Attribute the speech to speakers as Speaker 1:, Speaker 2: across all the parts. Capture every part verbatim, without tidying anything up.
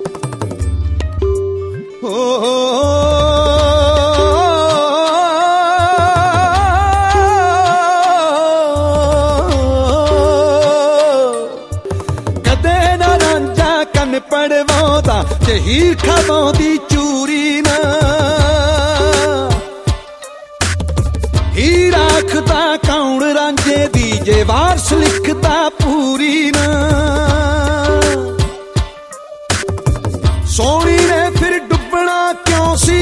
Speaker 1: कदे ना रांझा कन पड़वाउंदा जे हीर खावाउंदी चूरी ना हीर आखदा कौन रांझे दी जे वारस लिखदा पूरी ना सोनी ने फिर डुबना क्यों सी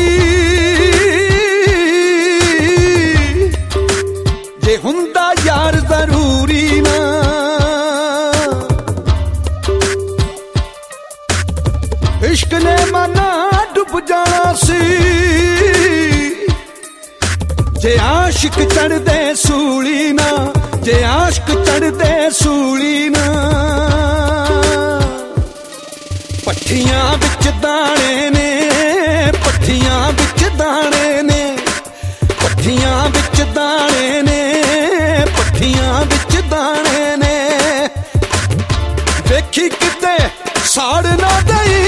Speaker 1: जे हुंदा यार जरूरी ना इश्क ने मना डुब जाना सी जे आशिक चढ़दे सूली ना जे आशिक चढ़दे सूली ना पट्ठियां विच दाने ने पट्ठियां विच दाने ने पट्ठियां विच दाने ने पट्ठियां विच दाने ने देखी किते साड़ ना दई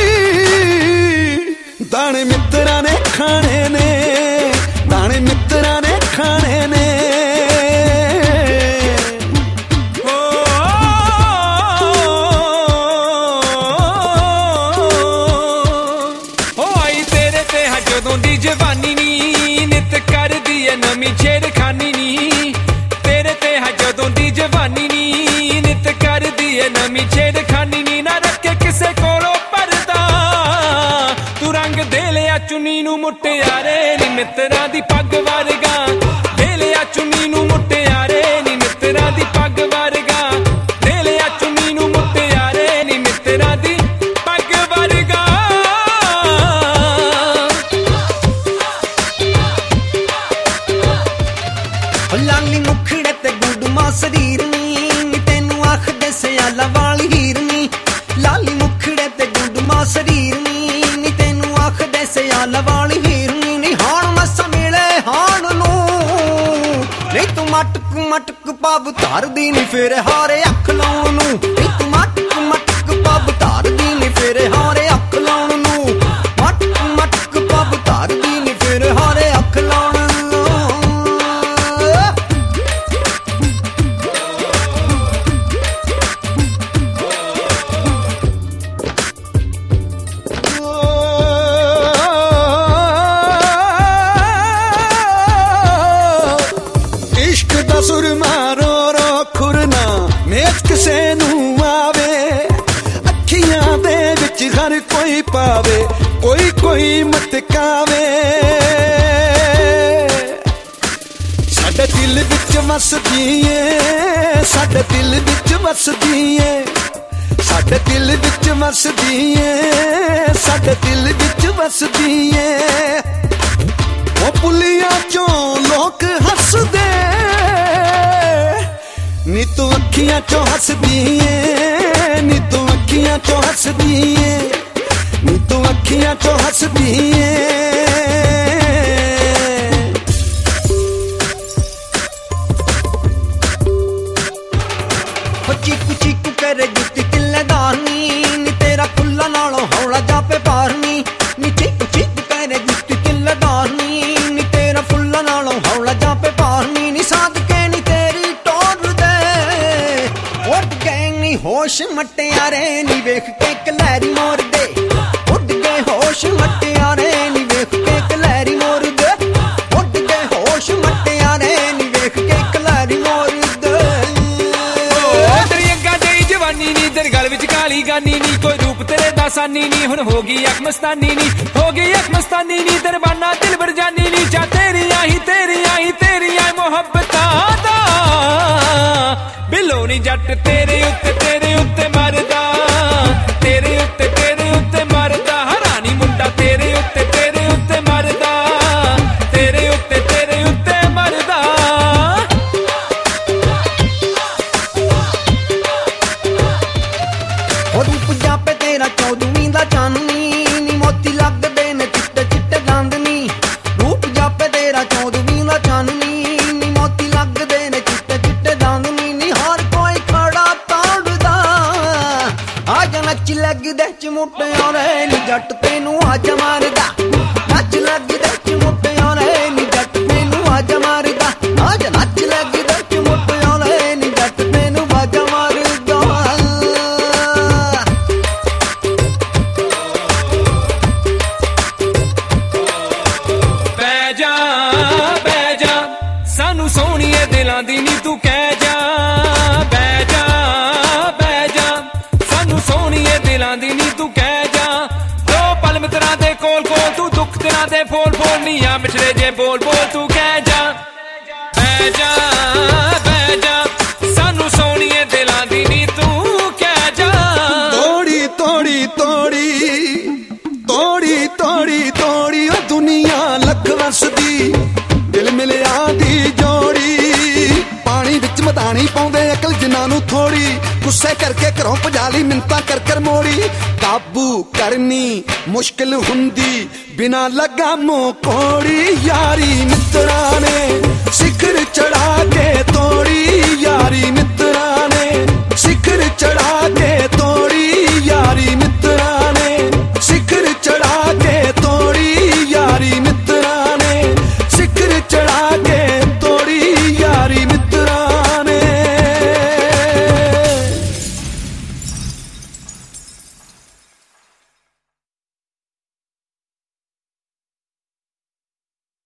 Speaker 1: दाने मित्रा ने खाने ने दाने मित्रा ने खाने ने जवानी नी नित कर दी है नमी छेड़खानी नी तेरे ते है जदों दी जवानी नी नित कर दी है नमी छेड़खानी नी ना रखे किसे कोलों परदा तू रंग दे लिया चुनी नू मुटियारे नी मित्रा दी पग वर्गा दे लिया चुनी नू मुटियारे नी मित्रा दी पग वर्गा दे लिया चुनी नू मुटियारे नी मित्रा दी पग वर्गा
Speaker 2: लाली मुखड़े ते गुडमा शरीर नी तेनू आखदे सियाला वाली हीर नी लाली मुखड़े ते गुडमा शरीर नी तेनू आखदे सियाला वाली हीर नी हाण मसा मिले हाण नू नहीं तू मटक मटक पब धार दी नी फिर हारे अख लाउण नू नहीं तू मटक मटक पब धार दी नी फिर हारे अख लाउण नू मटक मटक पब धार दी नी फिर हारे अख लाउण
Speaker 1: सुर मारो रो खुरना मेच किसे नू आवे अखियां दे विच हर कोई पावे कोई कोई मटकावे साडे दिल विच वसदी ऐ साडे दिल विच वसदी ऐ साडे दिल विच वसदी ऐ साडे दिल विच वसदी ऐ ओ पुलियां चों लोक हसदे नी तू अखियां चो हसदी ऐ नी तू अखियां चो हसदी ऐ नी तू अखियां चो हसदी ऐ
Speaker 2: चीकू चीकू करे जुत्ती तिल्लेदारनी नी तेरा खुला नालों हौला जापे पारनी नी चीकू चीकू करे जुत्ती तिल्लेदारनी नी तेरा फुल्ला नालों हौला जापे पारनी नी सादके नी तेरी टोर दे उड़ गए नी होश मटियारे नी वेख के कलैरी मोर दे उड़ गए होश मटियारे नी वेख के कलैरी मोर दे उड़ गए होश मटियारे नी वेख के कलैरी मोर दे
Speaker 1: जवानी नी तेरे गल विच काली गानी नी कोई रूप तेरे दासानी नी हुण हो गई अख मस्तानी नी हो गई अख मस्तानी नी तेरे बाना दिल भर जानी नी चा तेरी आई तेरी आई तेरी आई मोहब्बतां दा बिलो नी जट तेरे उत्ते तेरे उत्ते मरदा तेरे उत्ते तेरे उत्ते मरदा हरानी मुंडा तेरे उत्ते तेरे उत्ते मरदा तेरे उत्ते तेरे उत्ते मरदा
Speaker 2: रूप जापे तेरा चौदहवीं दा चांदनी नी मोती लगदे ने चिट्टे चिट्टे दंद नी रूप जापे तेरा चौदहवीं दा चांदनी नी मोती लगदे ने चिट्टे चिट्टे दंद नी नी हर कोई खड़ा ताड़ ਲੱਗਦੇ ਚਮੁੱਟਿਆਰੇ ਨੀ ਜੱਟ ਤੈਨੂੰ ਆਜਾ ਮਾਰਦਾ ਨੱਚ ਲੱਗਦੇ ਚਮੁੱਟਿਆਰੇ ਨੀ ਜੱਟ ਤੈਨੂੰ ਆਜਾ ਮਾਰਦਾ ਆਜ ਨੱਚ ਲੱਗਦੇ ਚਮੁੱਟਿਆਰੇ ਨੀ ਜੱਟ ਤੈਨੂੰ ਆਜਾ ਮਾਰਦਾ
Speaker 1: ਬਹਿ ਜਾ ਬਹਿ ਜਾ ਸਾਨੂੰ ਸੋਹਣੀਏ ਦਿਲਾਂ ਦੀ ਨੀ ਤੂੰ ਕਹਿ ਜਾ ਬਹਿ ਜਾ ਬਹਿ ਜਾ ਸਾਨੂੰ ਸੋਹਣੀਏ ਦਿਲਾਂ ਦੀ ਨੀ ਤੂੰ ਕਹਿ ਜਾ ਦੋ ਪਲ ਮਿੱਤਰਾਂ ਦੇ ਕੋਲ ਕੋਲ ਤੂੰ ਦੁੱਖ ਤੇਰਾਂ ਦੇ ਫੋਲ ਫੋਲ ਨੀ ਆ ਮਿਛੜੇ ਜੇ ਬੋਲ ਬੋਲ ਤੂੰ ਕਹਿ ਜਾ ਬਹਿ ਜਾ ਬਹਿ ਜਾ ਸਾਨੂੰ ਸੋਹਣੀਏ ਦਿਲਾਂ ਦੀ ਨੀ ਤੂੰ ਕਹਿ ਜਾ
Speaker 3: ਤੋੜੀ ਤੋੜੀ ਤੋੜੀ ਤੋੜੀ ਤੋੜੀ ਤੋੜੀ ਉਹ ਦੁਨੀਆ ਲੱਖ ਵਸਦੀ ਦਿਲ ਮਿਲਿਆ ਦੀ ਜੋੜੀ ਪਾਣੀ ਵਿੱਚ ਮਦਾਨੀ ਪਾਉਂਦੇ ਅਕਲ ਜਿਨ੍ਹਾਂ ਨੂੰ ਥੋੜੀ ਗੁੱਸੇ ਕਰਕੇ ਘਰੋਂ ਭਜਾ ਲਈ ਮਿੰਤਾਂ ਕਰ ਕਰ ਮੋੜੀ ਕਾਬੂ ਕਰਨੀ ਮੁਸ਼ਕਿਲ ਹੁੰਦੀ ਬਿਨਾ ਲਗਾਮੋਂ ਕੋੜੀ ਯਾਰੀ ਮਿੱਤਰਾਂ ਨੇ ਸਿਖਰ ਚੜਾ ਕੇ ਤੋੜੀ ਯਾਰੀ ਮਿੱਤਰਾਂ